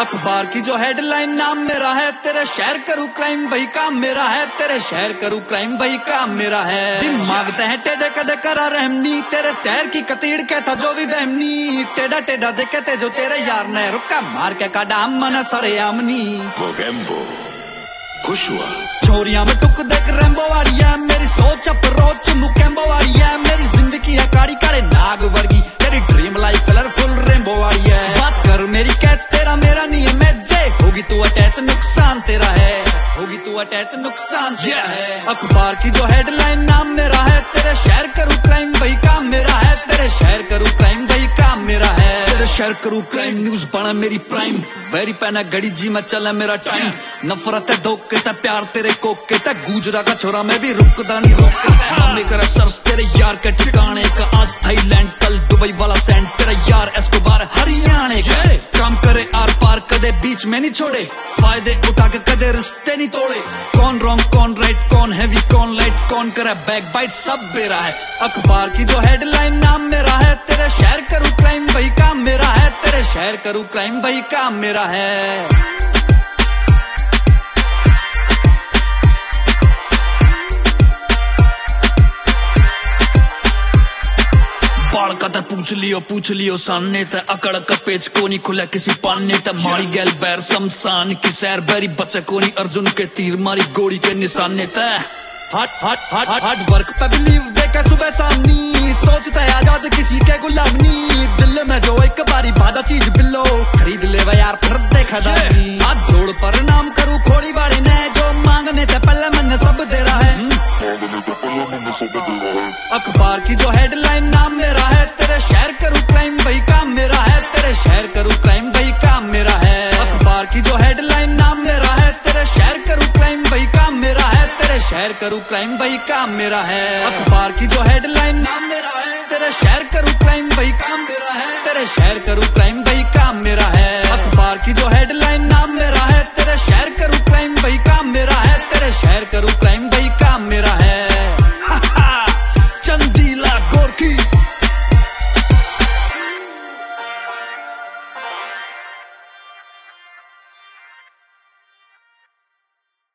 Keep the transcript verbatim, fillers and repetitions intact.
अखबार की जो हेडलाइन नाम मेरा है, तेरे शहर करूँ क्राइम वही काम मेरा है, तेरे शहर करूँ क्राइम वही काम मेरा है। दिमागते हैं टेढ़े कदे करा रहमनी, तेरे शहर की कतीड़ कहता जो भी वहमनी, टेढ़ा टेढ़ा देखे जो तेरे यार ने रुका मार के काटा मन सरे आमनी। खुश हुआ छोरिया में टुक देख रेम्बो वाली है, मेरी सोच अप्रोच मुकेम्बो वाली है, मेरी जिंदगी है काड़ी काड़े नाग वर्गी, तेरी ड्रीम लाइफ कलरफुल रेम्बो वाली है। बात कर मेरी कैच तेरा मेरा नहीं है मैजे, होगी तू अटैच नुकसान तेरा है, होगी तू अटैच नुकसान तेरा है। अखबार की जो हेडलाइन नाम मेरा है, तेरे शहर करूँ क्राइम वही काम मेरा है, तेरे शहर करूँ क्राइम वही काम मेरा है, तेरे शहर करूँ क्राइम न्यूज बना मेरी प्राइम, वेरी पैना घड़ी जी में चला मेरा टाइम, नफरत है धोखे ता प्यार तेरे कोके ता गुजरा का छोरा में भी रुकदा नहीं रोके, मामले करे सर्च तेरे यार के ठिकाने का, आज थाईलैंड कल दुबई वाला सेंट, तेरा यार एस्कोबार हरियाणे का, काम करे आर पार कदे बीच में नहीं छोड़े, फायदे उठा के कदे रिश्ते नहीं तोड़े, कौन रॉन्ग कौन राइट कौन हैवी कौन लाइट, कौन करे बैक बाइट सब मेरा है। अखबार की जो हेडलाइन नाम मेरा है, तेरे शहर करूँ क्राइम वही काम मेरा है, तेरे शहर करूँ क्राइम वही काम मेरा है। बाल का पूछ लियो पूछ लियो सामने ते अकड़ का पेच को नहीं खुला किसी पाने ते, मारी गैल बैर शमशान की सैर बैरी बचे को नहीं अर्जुन के तीर मारी गोली के निशाने ते, हट हट हट हट हट वर्क पे बिलीव देखा सुबह सामनी, सोचता है आजाद किसी के गुलामनी, दिल में जो एक बारी बाजा चीज बिल्लो खरीद ले वे यार फिर देखा दानी, हाथ जोड़ पर नाम करूँ खोड़ी वाले ने, जो मांगने थे पहले मैंने सब दे रहा है। अखबार की जो हेडलाइन नाम मेरा है, तेरे शहर करूँ क्राइम वही काम मेरा है, तेरे शहर करूँ क्राइम वही काम मेरा है। अखबार की जो हेडलाइन नाम मेरा है, तेरे शहर करूँ क्राइम वही काम मेरा है, तेरे शहर करूँ क्राइम वही काम मेरा है। अखबार की जो हेडलाइन नाम मेरा है, तेरे शहर करूँ क्राइम वही काम मेरा है, तेरे शहर करूँ क्राइम